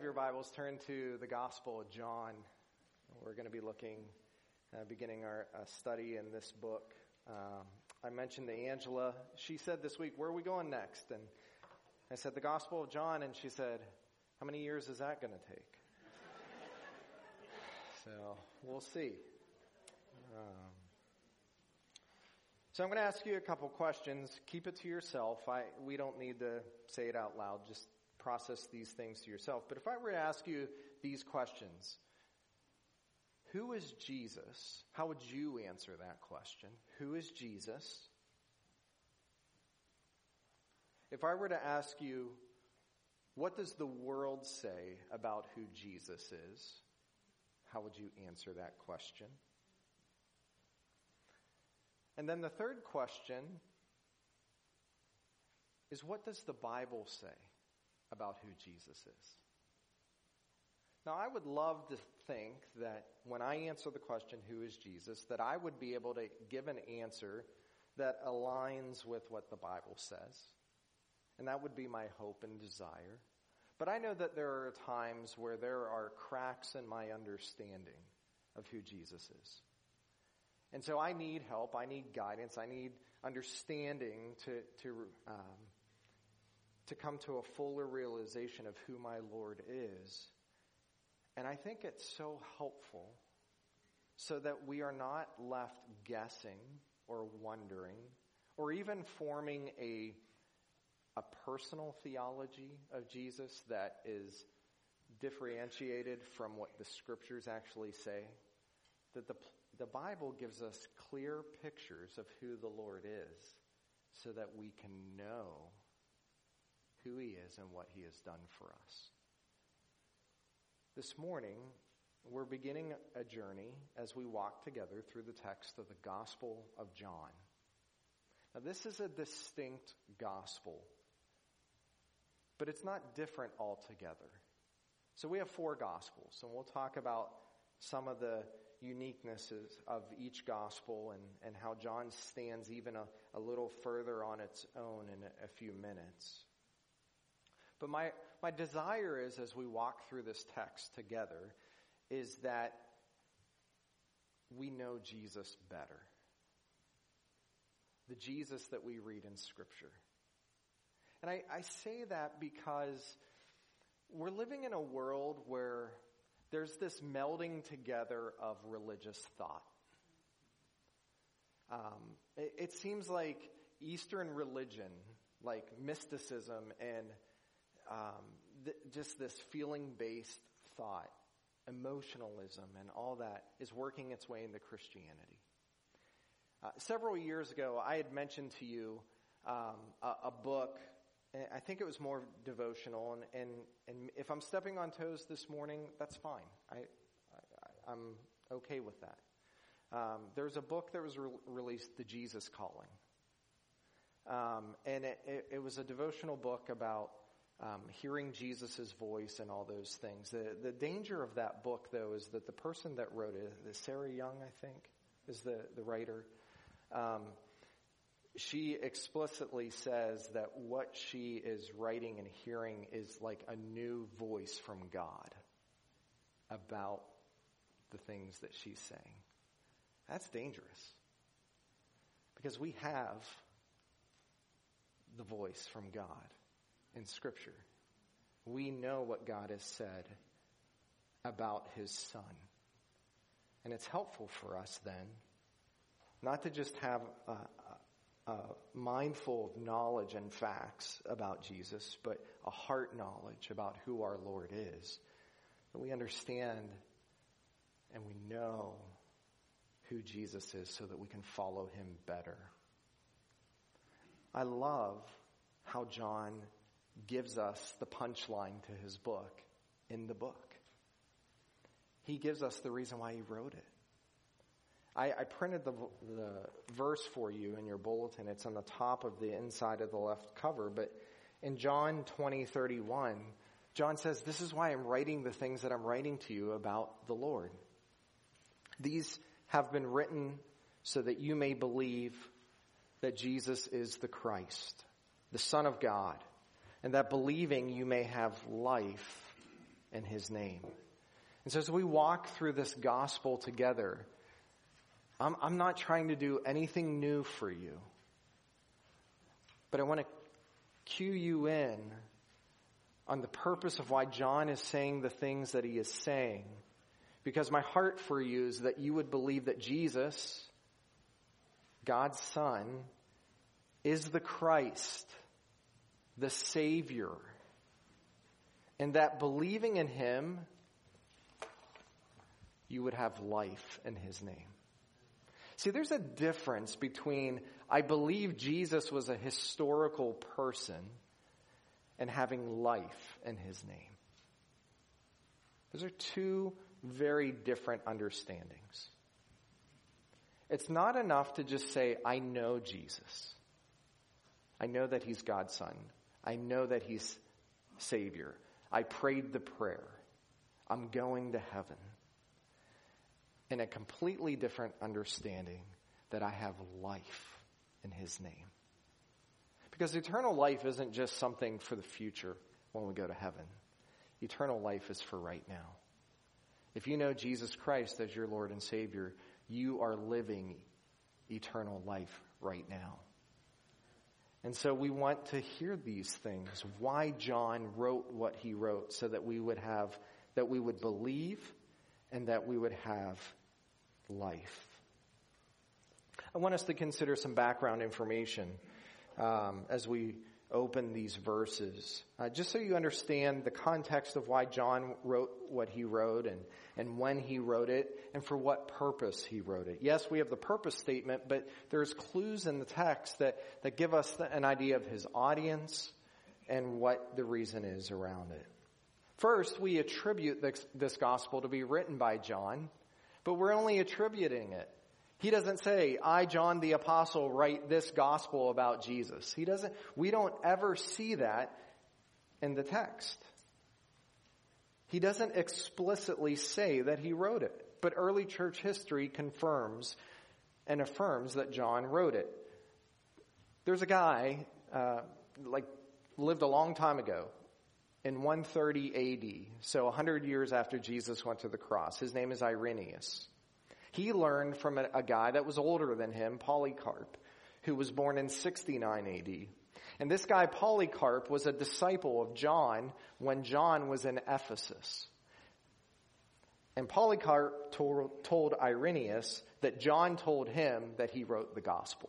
Your Bibles turn to the Gospel of John. We're going to be beginning our study in this book. I mentioned to Angela, she said this week, where are we going next? And I said, the Gospel of John, and she said, how many years is that going to take? So we'll see. So I'm going to ask you a couple questions. Keep it to yourself. We don't need to say it out loud. Just process these things to yourself. But if I were to ask you these questions, who is Jesus? How would you answer that question? Who is Jesus? If I were to ask you, what does the world say about who Jesus is? How would you answer that question? And then the third question is, what does the Bible say about who Jesus is? Now, I would love to think that when I answer the question, who is Jesus, that I would be able to give an answer that aligns with what the Bible says. And that would be my hope and desire. But I know that there are times where there are cracks in my understanding of who Jesus is. And so I need help, I need guidance, I need understanding to come to a fuller realization of who my Lord is. And I think it's so helpful so that we are not left guessing or wondering or even forming a personal theology of Jesus that is differentiated from what the scriptures actually say. That the Bible gives us clear pictures of who the Lord is so that we can know who He is and what He has done for us. This morning, we're beginning a journey as we walk together through the text of the Gospel of John. Now, this is a distinct gospel, but it's not different altogether. So we have 4 Gospels, and we'll talk about some of the uniquenesses of each gospel and how John stands even a little further on its own in a few minutes. But my desire is, as we walk through this text together, is that we know Jesus better. The Jesus that we read in Scripture. And I say that because we're living in a world where there's this melding together of religious thought. It seems like Eastern religion, like mysticism and just this feeling-based thought, emotionalism and all that is working its way into Christianity. Several years ago, I had mentioned to you a book. I think it was more devotional, and if I'm stepping on toes this morning, that's fine. I'm okay with that. There's a book that was released, The Jesus Calling. And it was a devotional book about hearing Jesus' voice and all those things. The danger of that book, though, is that the person that wrote it, Sarah Young, I think, is the writer. She explicitly says that what she is writing and hearing is like a new voice from God about the things that she's saying. That's dangerous. Because we have the voice from God in Scripture. We know what God has said about His Son. And it's helpful for us then not to just have mindful of knowledge and facts about Jesus, but a heart knowledge about who our Lord is. That we understand and we know who Jesus is so that we can follow Him better. I love how John gives us the punchline to his book in the book. He gives us the reason why he wrote it. I printed the verse for you in your bulletin. It's on the top of the inside of the left cover. But in John 20:31, John says, this is why I'm writing the things that I'm writing to you about the Lord. These have been written so that you may believe that Jesus is the Christ, the Son of God, and that believing you may have life in his name. And so as we walk through this gospel together, I'm not trying to do anything new for you. But I want to cue you in on the purpose of why John is saying the things that he is saying. Because my heart for you is that you would believe that Jesus, God's Son, is the Christ, the Savior. And that believing in him, you would have life in his name. See, there's a difference between I believe Jesus was a historical person and having life in his name. Those are two very different understandings. It's not enough to just say, I know Jesus. I know that he's God's Son. I know that he's Savior. I prayed the prayer. I'm going to heaven. In a completely different understanding that I have life in his name. Because eternal life isn't just something for the future when we go to heaven. Eternal life is for right now. If you know Jesus Christ as your Lord and Savior, you are living eternal life right now. And so we want to hear these things, why John wrote what he wrote, so that we would believe and that we would have life. I want us to consider some background information as we open these verses, just so you understand the context of why John wrote what he wrote and when he wrote it and for what purpose he wrote it. Yes, we have the purpose statement, but there's clues in the text that give us an idea of his audience and what the reason is around it. First, we attribute this gospel to be written by John, but we're only attributing it. He doesn't say, I, John the Apostle, write this gospel about Jesus. We don't ever see that in the text. He doesn't explicitly say that he wrote it, but early church history confirms and affirms that John wrote it. There's a guy, lived a long time ago, in 130 AD, so 100 years after Jesus went to the cross. His name is Irenaeus. He learned from a guy that was older than him, Polycarp, who was born in 69 AD. And this guy, Polycarp, was a disciple of John when John was in Ephesus. And Polycarp told Irenaeus that John told him that he wrote the gospel.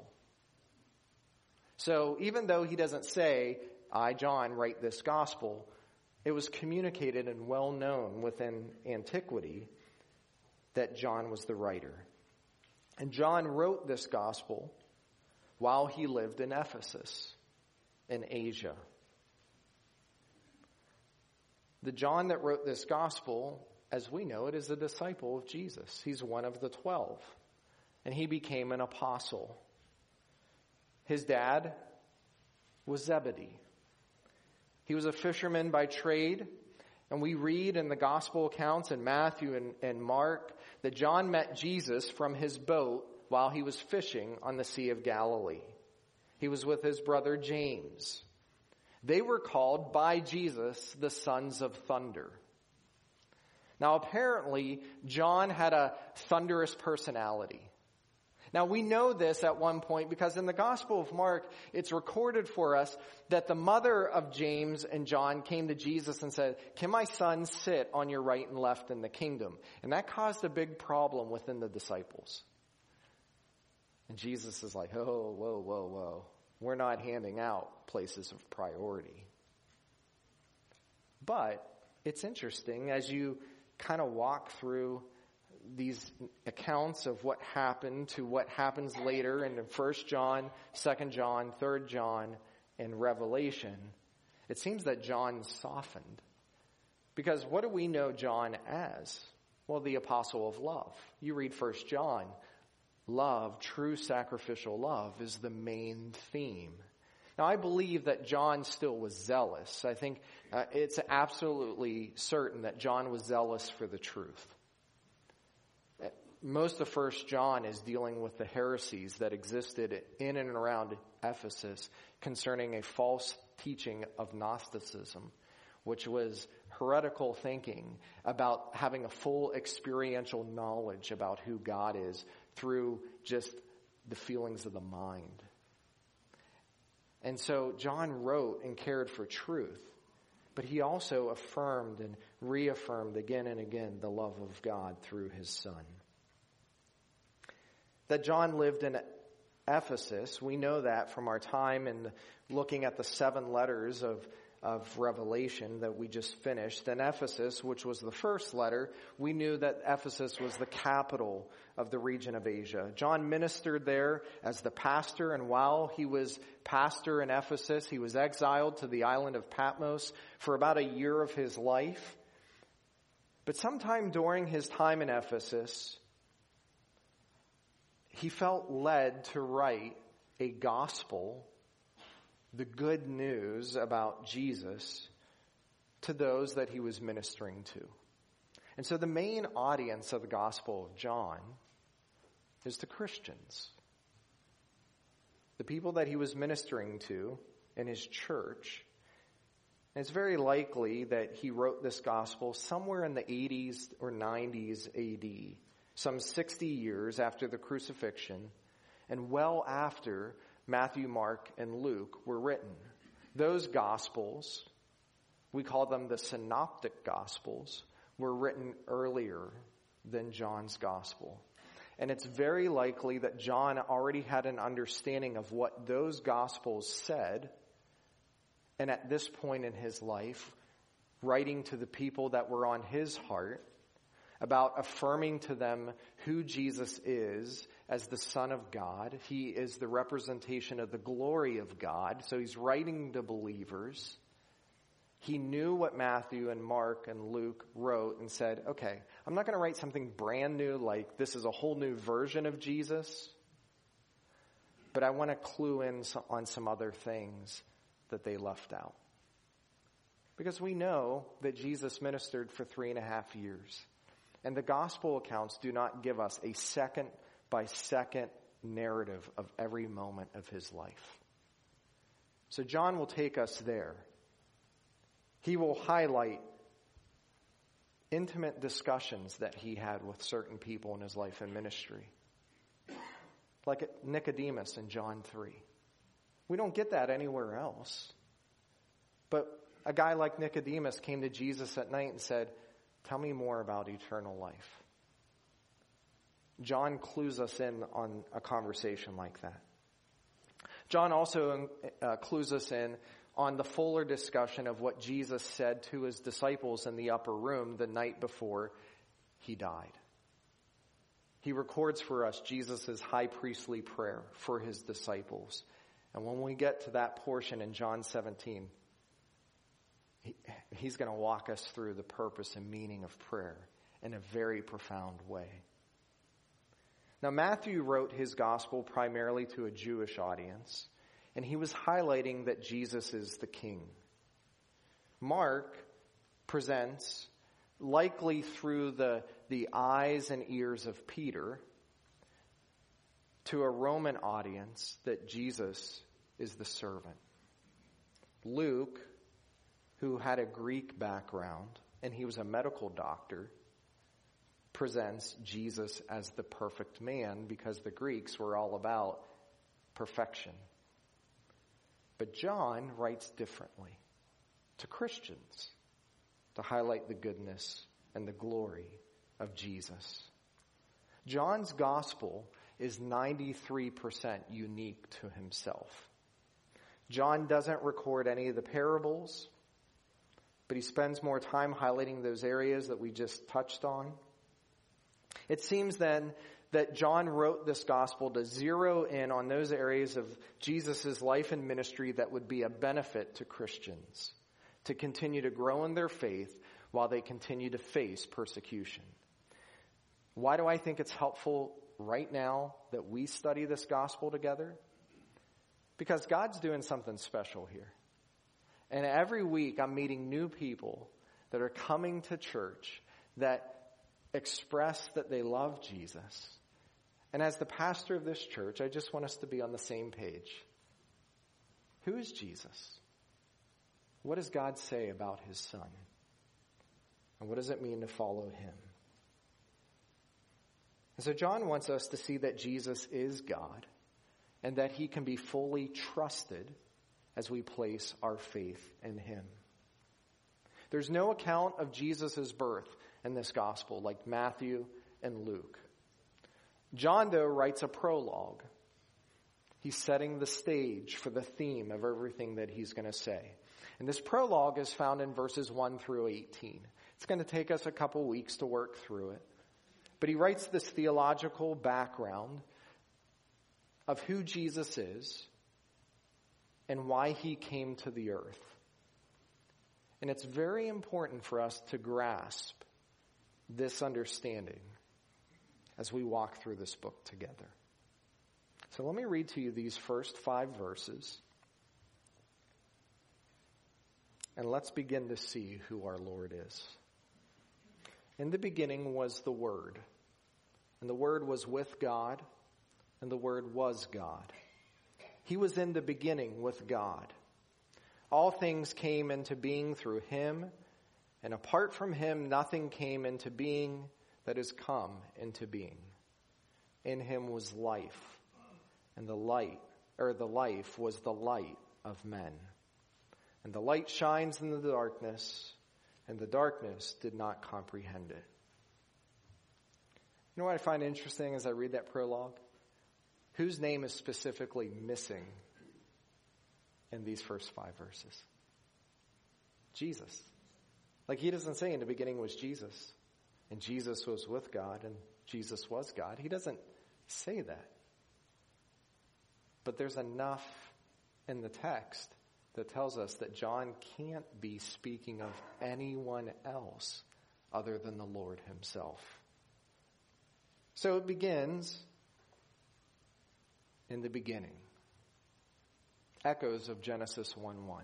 So even though he doesn't say, I, John, write this gospel, it was communicated and well known within antiquity that John was the writer. And John wrote this gospel while he lived in Ephesus, in Asia. The John that wrote this gospel, as we know it, is a disciple of Jesus. He's one of the 12. And he became an apostle. His dad was Zebedee. He was a fisherman by trade. And we read in the gospel accounts in Matthew and Mark that John met Jesus from his boat while he was fishing on the Sea of Galilee. He was with his brother James. They were called by Jesus the sons of thunder. Now apparently John had a thunderous personality. Now we know this at one point because in the Gospel of Mark, it's recorded for us that the mother of James and John came to Jesus and said, can my son sit on your right and left in the kingdom? And that caused a big problem within the disciples. And Jesus is like, oh, whoa. We're not handing out places of priority. But it's interesting as you kind of walk through these accounts of what happened to what happens later in 1 John, 2 John, 3 John, and Revelation, it seems that John softened. Because what do we know John as? Well, the apostle of love. You read 1 John, love, true sacrificial love, is the main theme. Now, I believe that John still was zealous. I think it's absolutely certain that John was zealous for the truth. Most of 1 John is dealing with the heresies that existed in and around Ephesus concerning a false teaching of Gnosticism, which was heretical thinking about having a full experiential knowledge about who God is through just the feelings of the mind. And so John wrote and cared for truth, but he also affirmed and reaffirmed again and again the love of God through his Son. That John lived in Ephesus, we know that from our time in looking at the 7 letters of Revelation that we just finished. In Ephesus, which was the first letter, we knew that Ephesus was the capital of the region of Asia. John ministered there as the pastor, and while he was pastor in Ephesus, he was exiled to the island of Patmos for about a year of his life. But sometime during his time in Ephesus, he felt led to write a gospel, the good news about Jesus, to those that he was ministering to. And so the main audience of the Gospel of John is the Christians. The people that he was ministering to in his church. And it's very likely that he wrote this gospel somewhere in the 80s or 90s AD, some 60 years after the crucifixion, and well after Matthew, Mark, and Luke were written. Those Gospels, we call them the Synoptic Gospels, were written earlier than John's Gospel. And it's very likely that John already had an understanding of what those Gospels said, and at this point in his life, writing to the people that were on his heart, about affirming to them who Jesus is as the Son of God. He is the representation of the glory of God. So he's writing to believers. He knew what Matthew and Mark and Luke wrote and said, okay, I'm not going to write something brand new like this is a whole new version of Jesus, but I want to clue in on some other things that they left out. Because we know that Jesus ministered for 3.5 years. And the gospel accounts do not give us a second-by-second narrative of every moment of his life. So John will take us there. He will highlight intimate discussions that he had with certain people in his life and ministry. Like Nicodemus in John 3. We don't get that anywhere else. But a guy like Nicodemus came to Jesus at night and said, tell me more about eternal life. John clues us in on a conversation like that. John also clues us in on the fuller discussion of what Jesus said to his disciples in the upper room the night before he died. He records for us Jesus' high priestly prayer for his disciples. And when we get to that portion in John 17, he's going to walk us through the purpose and meaning of prayer in a very profound way. Now, Matthew wrote his gospel primarily to a Jewish audience, and he was highlighting that Jesus is the king. Mark presents, likely through the eyes and ears of Peter, to a Roman audience that Jesus is the servant. Luke, who had a Greek background, and he was a medical doctor, presents Jesus as the perfect man because the Greeks were all about perfection. But John writes differently to Christians to highlight the goodness and the glory of Jesus. John's gospel is 93% unique to himself. John doesn't record any of the parables, but he spends more time highlighting those areas that we just touched on. It seems then that John wrote this gospel to zero in on those areas of Jesus' life and ministry that would be a benefit to Christians, to continue to grow in their faith while they continue to face persecution. Why do I think it's helpful right now that we study this gospel together? Because God's doing something special here. And every week I'm meeting new people that are coming to church that express that they love Jesus. And as the pastor of this church, I just want us to be on the same page. Who is Jesus? What does God say about his Son? And what does it mean to follow him? And so John wants us to see that Jesus is God and that he can be fully trusted as we place our faith in him. There's no account of Jesus' birth in this gospel like Matthew and Luke. John, though, writes a prologue. He's setting the stage for the theme of everything that he's going to say. And this prologue is found in verses 1 through 18. It's going to take us a couple weeks to work through it. But he writes this theological background of who Jesus is and why he came to the earth. And it's very important for us to grasp this understanding as we walk through this book together. So let me read to you these first 5 verses. And let's begin to see who our Lord is. In the beginning was the Word, and the Word was with God, and the Word was God. He was in the beginning with God. All things came into being through him, and apart from him nothing came into being that has come into being. In him was life, and the life was the light of men. And the light shines in the darkness, and the darkness did not comprehend it. You know what I find interesting as I read that prologue? Whose name is specifically missing in these first 5 verses? Jesus. Like he doesn't say in the beginning was Jesus, and Jesus was with God, and Jesus was God. He doesn't say that. But there's enough in the text that tells us that John can't be speaking of anyone else other than the Lord himself. So it begins in the beginning. Echoes of Genesis 1:1.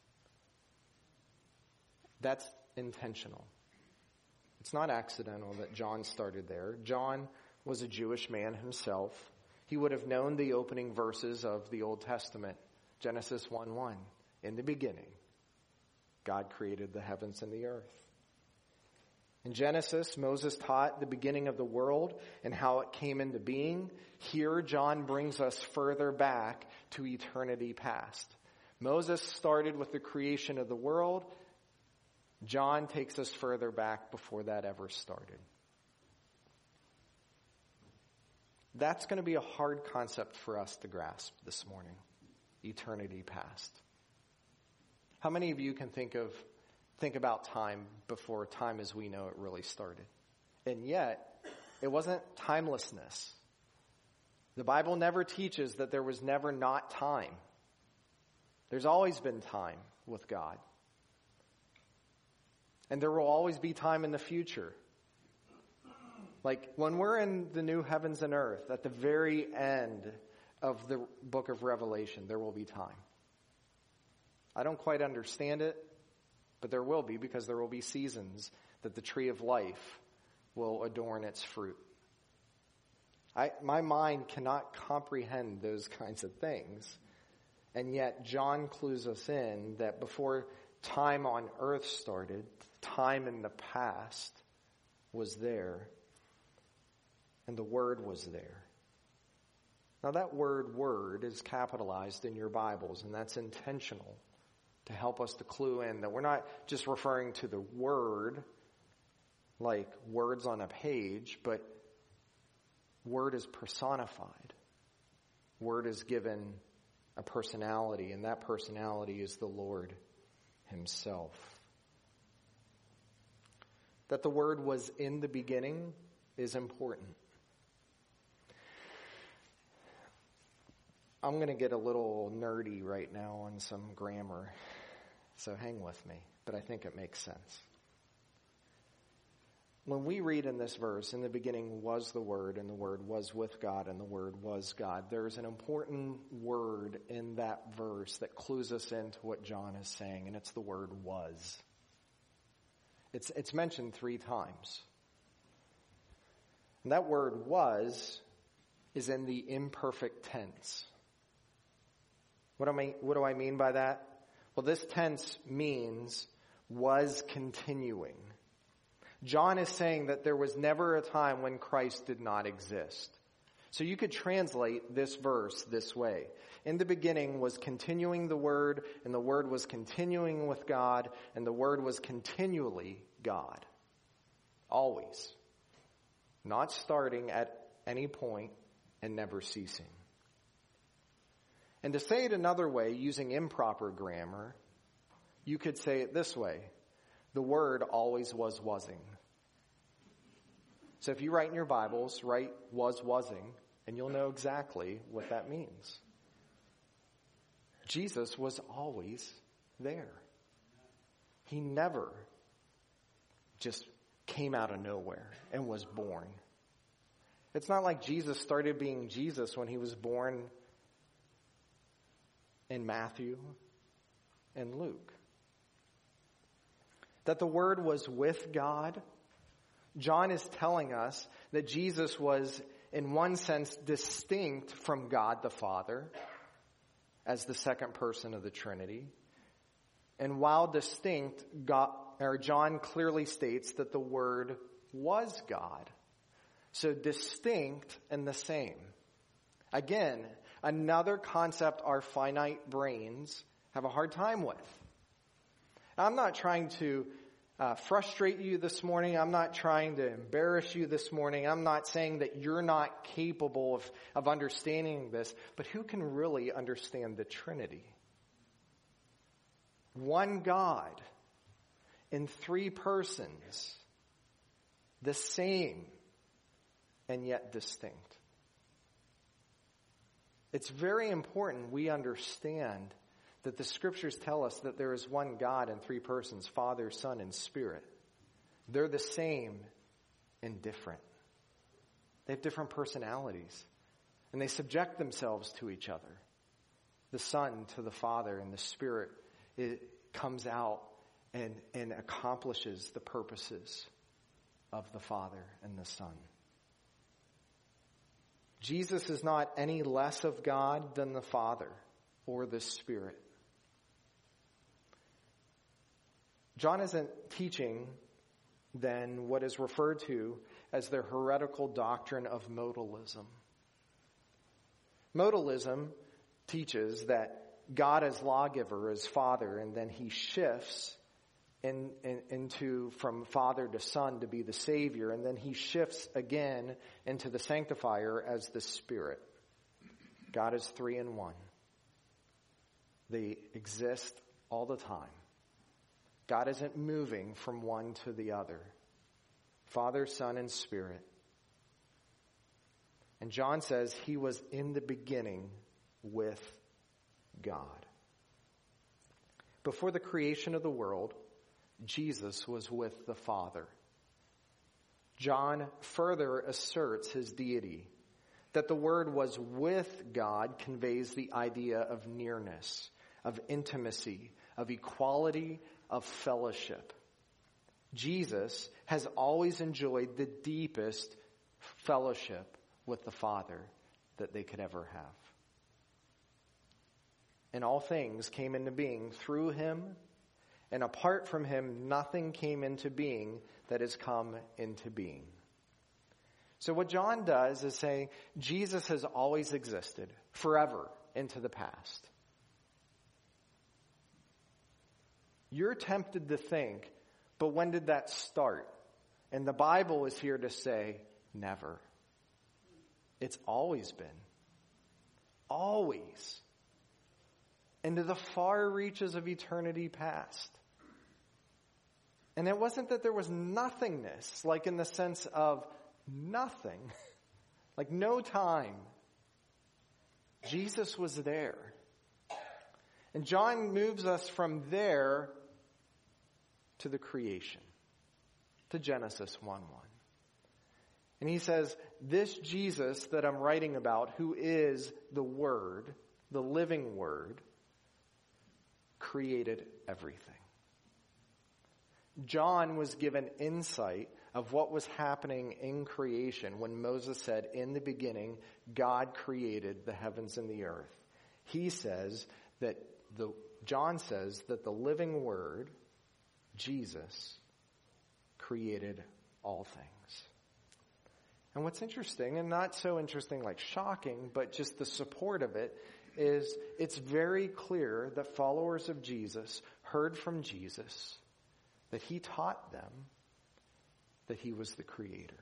That's intentional. It's not accidental that John started there. John was a Jewish man himself. He would have known the opening verses of the Old Testament. Genesis 1:1. In the beginning, God created the heavens and the earth. In Genesis, Moses taught the beginning of the world and how it came into being. Here, John brings us further back to eternity past. Moses started with the creation of the world. John takes us further back before that ever started. That's going to be a hard concept for us to grasp this morning. Eternity past. How many of you can think about time before time as we know it really started? And yet, it wasn't timelessness. The Bible never teaches that there was never not time. There's always been time with God. And there will always be time in the future. Like when we're in the new heavens and earth, at the very end of the book of Revelation, there will be time. I don't quite understand it, but there will be, because there will be seasons that the tree of life will adorn its fruit. My mind cannot comprehend those kinds of things. And yet John clues us in that before time on earth started, time in the past was there, and the Word was there. Now that word is capitalized in your Bibles, and that's intentional to help us to clue in that we're not just referring to the Word like words on a page, but Word is personified. Word is given a personality, and that personality is the Lord himself. That the Word was in the beginning is important. I'm going to get a little nerdy right now on some grammar, so hang with me, but I think it makes sense. When we read in this verse, in the beginning was the Word, and the Word was with God, and the Word was God, there's an important word in that verse that clues us into what John is saying, and it's the word was. It's mentioned 3 times. And that word was is in the imperfect tense. What do I mean by that? Well, this tense means was continuing. John is saying that there was never a time when Christ did not exist. So you could translate this verse this way. In the beginning was continuing the Word, and the Word was continuing with God, and the Word was continually God. Always. Not starting at any point and never ceasing. And to say it another way, using improper grammar, you could say it this way. The Word always was wasing. So if you write in your Bibles, write was wasing, and you'll know exactly what that means. Jesus was always there. He never just came out of nowhere and was born. It's not like Jesus started being Jesus when he was born in Matthew and Luke. That the Word was with God. John is telling us that Jesus was, in one sense, distinct from God the Father as the second person of the Trinity. And while distinct, John clearly states that the Word was God. So distinct and the same. Again, another concept our finite brains have a hard time with. I'm not trying to frustrate you this morning. I'm not trying to embarrass you this morning. I'm not saying that you're not capable of understanding this. But who can really understand the Trinity? One God in three persons, the same and yet distinct. It's very important we understand that the Scriptures tell us that there is one God in three persons, Father, Son, and Spirit. They're the same and different. They have different personalities, and they subject themselves to each other. The Son to the Father, and the Spirit comes out and accomplishes the purposes of the Father and the Son. Jesus is not any less of God than the Father or the Spirit. John isn't teaching then what is referred to as the heretical doctrine of modalism. Modalism teaches that God as lawgiver is Father, and then he shifts into from Father to Son to be the Savior, and then he shifts again into the Sanctifier as the Spirit. God is three in one. They exist all the time. God isn't moving from one to the other. Father, Son, and Spirit. And John says he was in the beginning with God. Before the creation of the world, Jesus was with the Father. John further asserts his deity. That the Word was with God conveys the idea of nearness, of intimacy, of equality, of fellowship. Jesus has always enjoyed the deepest fellowship with the Father that they could ever have. And all things came into being through him, and apart from him, nothing came into being that has come into being. So what John does is say, Jesus has always existed, forever into the past. You're tempted to think, but when did that start? And the Bible is here to say, never. It's always been. Always. Into the far reaches of eternity past. And it wasn't that there was nothingness, like in the sense of nothing, like no time. Jesus was there. And John moves us from there to the creation, to Genesis 1:1. And he says, this Jesus that I'm writing about, who is the Word, the living Word, created everything. John was given insight of what was happening in creation when Moses said, in the beginning, God created the heavens and the earth. He says that the John says that the living Word, Jesus, created all things. And what's interesting, and not so interesting like shocking, but just the support of it, is it's very clear that followers of Jesus heard from Jesus that he taught them that he was the creator.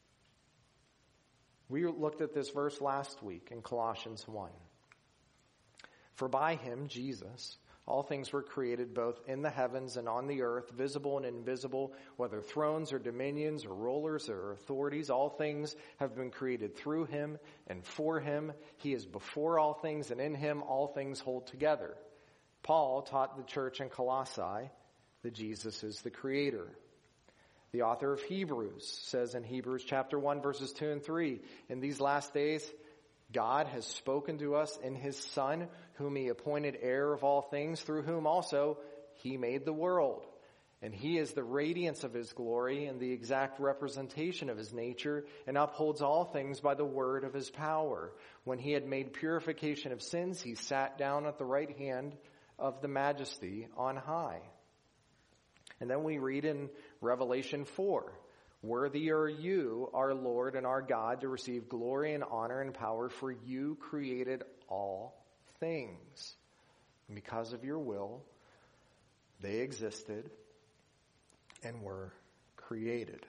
We looked at this verse last week in Colossians 1. For by him, Jesus, all things were created both in the heavens and on the earth, visible and invisible, whether thrones or dominions or rulers or authorities. All things have been created through him and for him. He is before all things, and in him all things hold together. Paul taught the church in Colossae that Jesus is the creator. The author of Hebrews says in Hebrews chapter 1, verses 2 and 3, in these last days, God has spoken to us in his Son, whom he appointed heir of all things, through whom also he made the world. And he is the radiance of his glory and the exact representation of his nature, and upholds all things by the word of his power. When he had made purification of sins, he sat down at the right hand of the Majesty on high. And then we read in Revelation 4, worthy are you, our Lord and our God, to receive glory and honor and power, for you created all things. And because of your will, they existed and were created.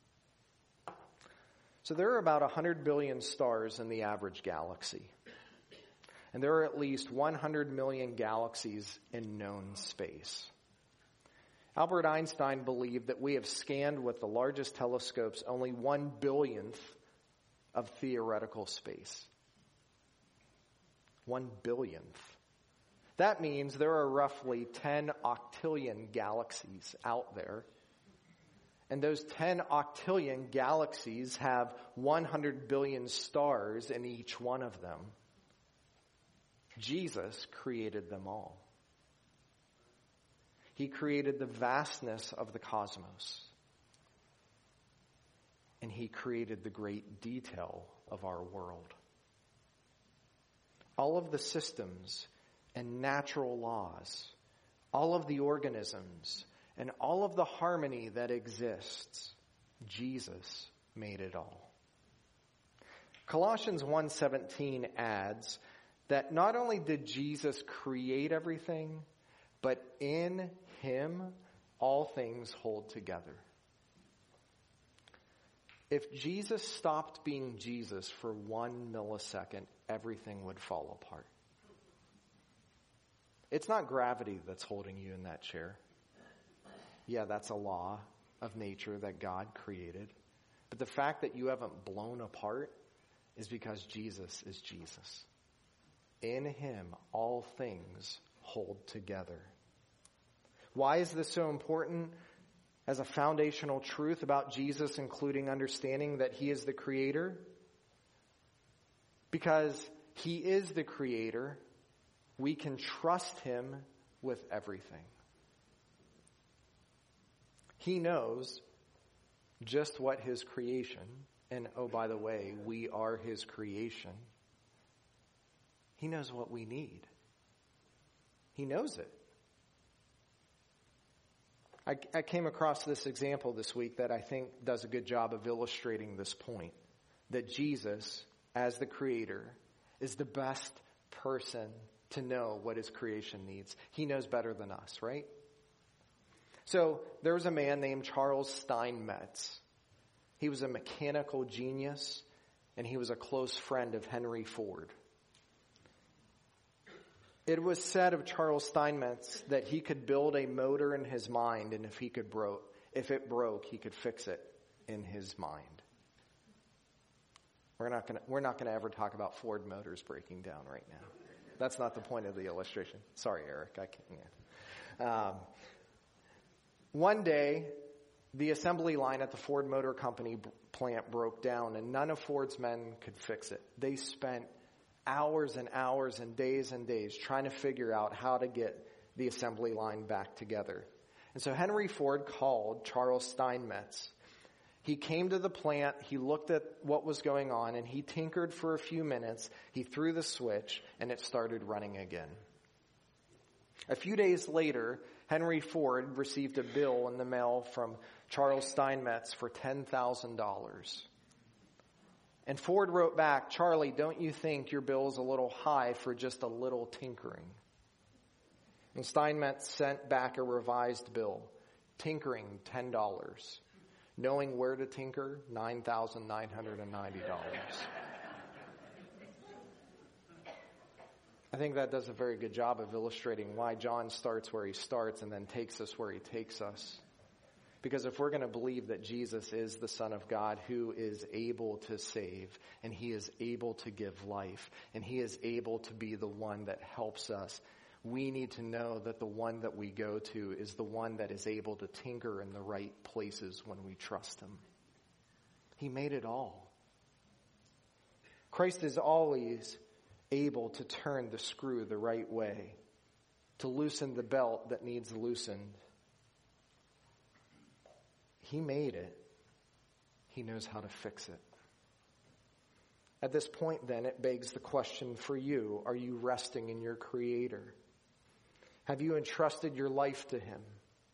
So there are about 100 billion stars in the average galaxy. And there are at least 100 million galaxies in known space. Albert Einstein believed that we have scanned with the largest telescopes only 1/billionth of theoretical space. 1/billionth. That means there are roughly 10 octillion galaxies out there. And those 10 octillion galaxies have 100 billion stars in each one of them. Jesus created them all. He created the vastness of the cosmos. And he created the great detail of our world. All of the systems and natural laws, all of the organisms, and all of the harmony that exists, Jesus made it all. Colossians 1:17 adds that not only did Jesus create everything, but in him all things hold together. If Jesus stopped being Jesus for 1 millisecond, everything would fall apart. It's not gravity that's holding you in that chair. Yeah, that's a law of nature that God created. But the fact that you haven't blown apart is because Jesus is Jesus. In him, all things hold together. Why is this so important as a foundational truth about Jesus, including understanding that he is the creator? Because he is the creator, we can trust him with everything. He knows just what his creation, and oh, by the way, we are his creation. He knows what we need. He knows it. I came across this example this week that I think does a good job of illustrating this point. That Jesus, as the creator, is the best person to know what his creation needs. He knows better than us, right? So there was a man named Charles Steinmetz. He was a mechanical genius, and he was a close friend of Henry Ford. It was said of Charles Steinmetz that he could build a motor in his mind, and if it broke, he could fix it in his mind. We're not going to ever talk about Ford motors breaking down right now. That's not the point of the illustration. Sorry, Eric. I can't. One day, the assembly line at the Ford Motor Company plant broke down, and none of Ford's men could fix it. They spent hours and hours and days trying to figure out how to get the assembly line back together. And so Henry Ford called Charles Steinmetz. He came to the plant, he looked at what was going on, and he tinkered for a few minutes. He threw the switch, and it started running again. A few days later, Henry Ford received a bill in the mail from Charles Steinmetz for $10,000. And Ford wrote back, "Charlie, don't you think your bill is a little high for just a little tinkering?" And Steinmetz sent back a revised bill, tinkering $10. Knowing where to tinker, $9,990. I think that does a very good job of illustrating why John starts where he starts and then takes us where he takes us. Because if we're going to believe that Jesus is the Son of God who is able to save, and he is able to give life, and he is able to be the one that helps us, we need to know that the one that we go to is the one that is able to tinker in the right places when we trust him. He made it all. Christ is always able to turn the screw the right way, to loosen the belt that needs loosened. He made it. He knows how to fix it. At this point, then, it begs the question for you: are you resting in your Creator? Have you entrusted your life to him?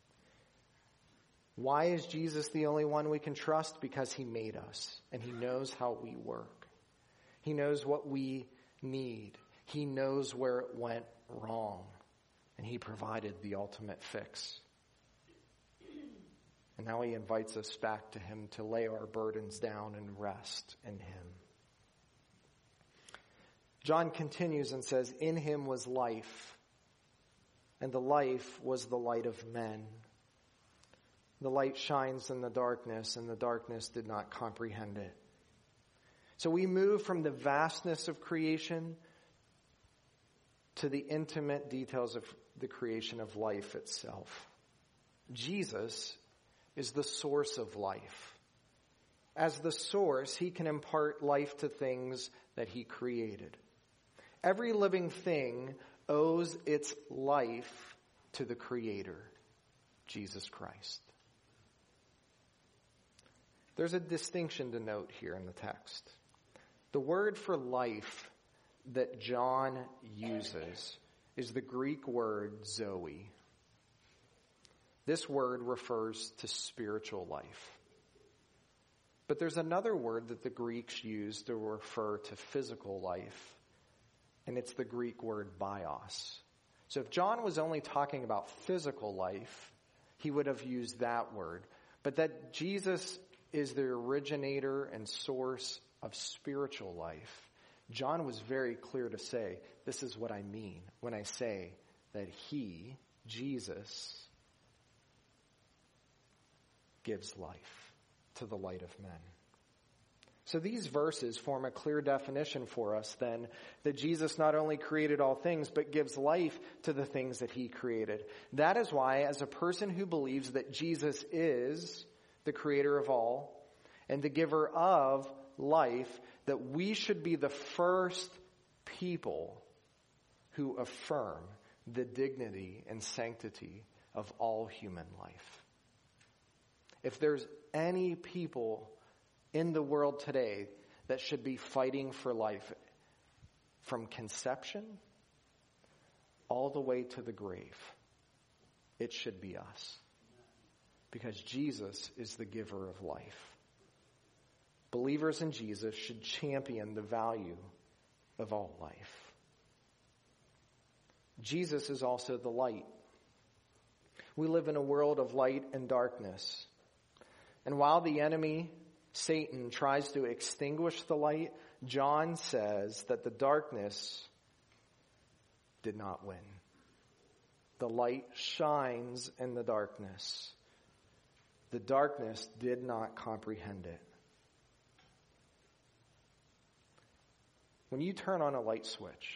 Why is Jesus the only one we can trust? Because he made us, and he knows how we work. He knows what we need. He knows where it went wrong, and he provided the ultimate fix. And now he invites us back to him to lay our burdens down and rest in him. John continues and says, "In him was life, and the life was the light of men. The light shines in the darkness, and the darkness did not comprehend it." So we move from the vastness of creation to the intimate details of the creation of life itself. Jesus is the source of life. As the source, he can impart life to things that he created. Every living thing owes its life to the Creator, Jesus Christ. There's a distinction to note here in the text. The word for life that John uses is the Greek word zoe. This word refers to spiritual life. But there's another word that the Greeks use to refer to physical life, and it's the Greek word bios. So if John was only talking about physical life, he would have used that word. But that Jesus is the originator and source of spiritual life, John was very clear to say, this is what I mean when I say that he, Jesus, gives life to the light of men. So these verses form a clear definition for us then that Jesus not only created all things, but gives life to the things that he created. That is why, as a person who believes that Jesus is the creator of all and the giver of life, that we should be the first people who affirm the dignity and sanctity of all human life. If there's any people in the world today that should be fighting for life from conception all the way to the grave, it should be us. Because Jesus is the giver of life. Believers in Jesus should champion the value of all life. Jesus is also the light. We live in a world of light and darkness. And while the enemy, Satan, tries to extinguish the light, John says that the darkness did not win. The light shines in the darkness. The darkness did not comprehend it. When you turn on a light switch,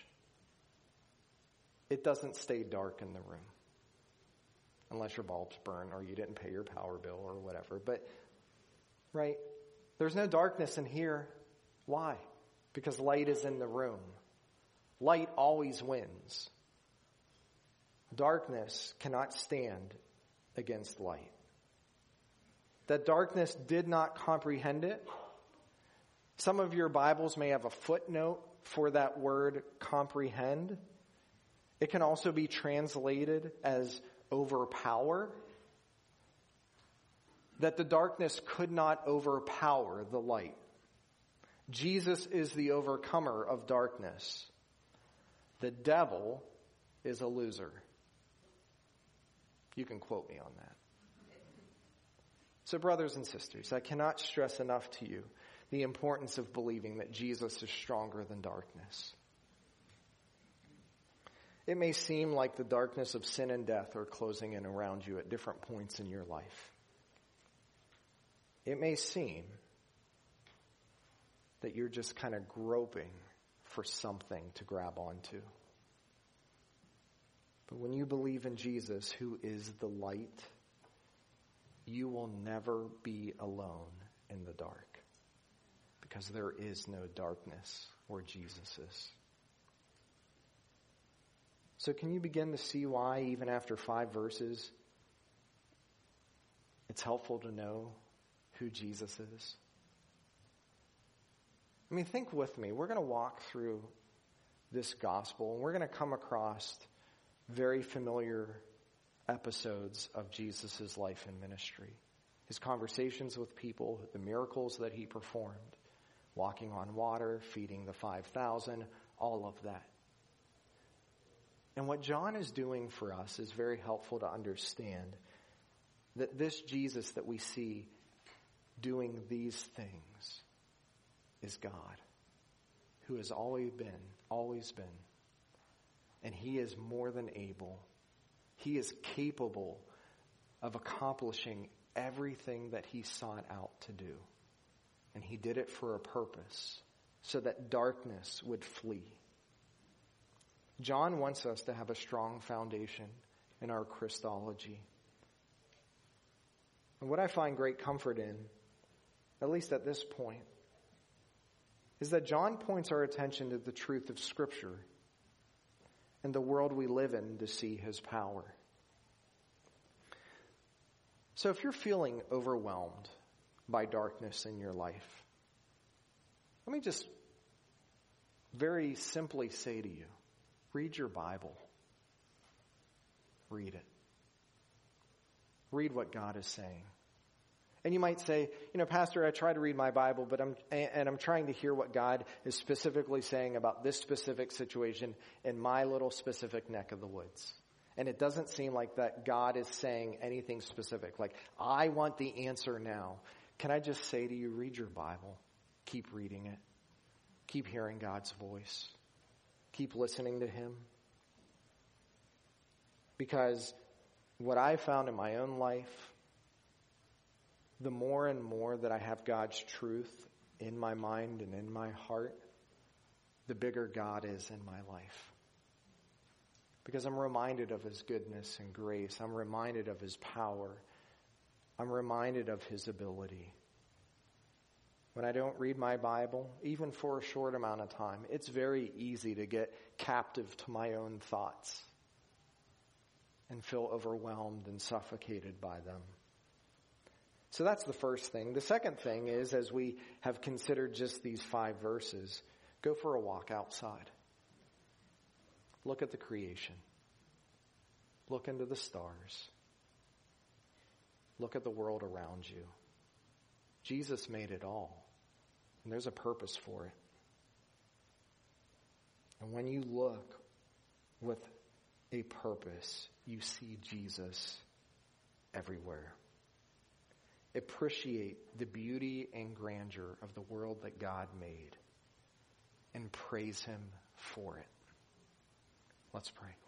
it doesn't stay dark in the room. Unless your bulbs burn or you didn't pay your power bill or whatever. But, right, there's no darkness in here. Why? Because light is in the room. Light always wins. Darkness cannot stand against light. That darkness did not comprehend it. Some of your Bibles may have a footnote for that word comprehend. It can also be translated as overpower. That the darkness could not overpower the light. Jesus is the overcomer of darkness. The devil is a loser. You can quote me on that. So brothers and sisters, I cannot stress enough to you the importance of believing that Jesus is stronger than darkness. It may seem like the darkness of sin and death are closing in around you at different points in your life. It may seem that you're just kind of groping for something to grab onto. But when you believe in Jesus, who is the light, you will never be alone in the dark, because there is no darkness where Jesus is. So can you begin to see why, even after 5 verses, it's helpful to know who Jesus is? I mean, think with me. We're going to walk through this gospel, and we're going to come across very familiar episodes of Jesus' life and ministry. His conversations with people, the miracles that he performed, walking on water, feeding the 5,000, all of that. And what John is doing for us is very helpful to understand that this Jesus that we see doing these things is God, who has always been. And he is more than able. He is capable of accomplishing everything that he sought out to do. And he did it for a purpose, so that darkness would flee. John wants us to have a strong foundation in our Christology. And what I find great comfort in, at least at this point, is that John points our attention to the truth of Scripture and the world we live in to see his power. So if you're feeling overwhelmed by darkness in your life, let me just very simply say to you, read your Bible. Read it. Read what God is saying. And you might say, Pastor, I try to read my Bible, but I'm trying to hear what God is specifically saying about this specific situation in my little specific neck of the woods. And it doesn't seem like that God is saying anything specific. Like, I want the answer now. Can I just say to you, read your Bible. Keep reading it. Keep hearing God's voice. Keep listening to him. Because what I found in my own life, the more and more that I have God's truth in my mind and in my heart, the bigger God is in my life. Because I'm reminded of his goodness and grace. I'm reminded of his power. I'm reminded of his ability. When I don't read my Bible, even for a short amount of time, it's very easy to get captive to my own thoughts and feel overwhelmed and suffocated by them. So that's the first thing. The second thing is, as we have considered just these 5 verses, go for a walk outside. Look at the creation. Look into the stars. Look at the world around you. Jesus made it all, and there's a purpose for it. And when you look with a purpose, you see Jesus everywhere. Appreciate the beauty and grandeur of the world that God made and praise him for it. Let's pray.